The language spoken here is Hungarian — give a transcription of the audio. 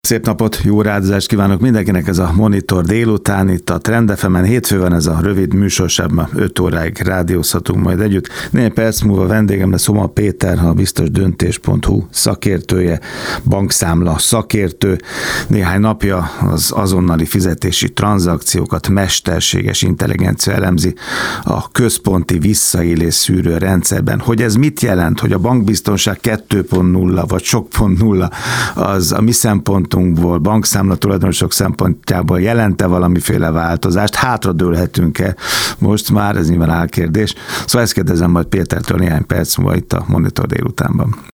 Szép napot, jó rádiózást kívánok mindenkinek, ez a Monitor délután, itt a Trend FM-en. Hétfő van ez a rövid műsorsában, 5 óráig rádiózhatunk majd együtt. Néhány perc múlva vendégem lesz Homa Péter, a biztosdöntés.hu szakértője, bankszámla szakértő. Néhány napja az azonnali fizetési tranzakciókat mesterséges intelligencia elemzi a központi visszaélés szűrő rendszerben. Hogy ez mit jelent, hogy a bankbiztonság 2.0 vagy sok pont nulla az a mi szempontunkból, bankszámla tulajdonosok szempontjából jelente valamiféle változást, hátradőlhetünk-e most már, ez nyilván álkérdés. Szóval ezt kérdezem majd Pétertől néhány perc múlva itt a Monitor délutánban.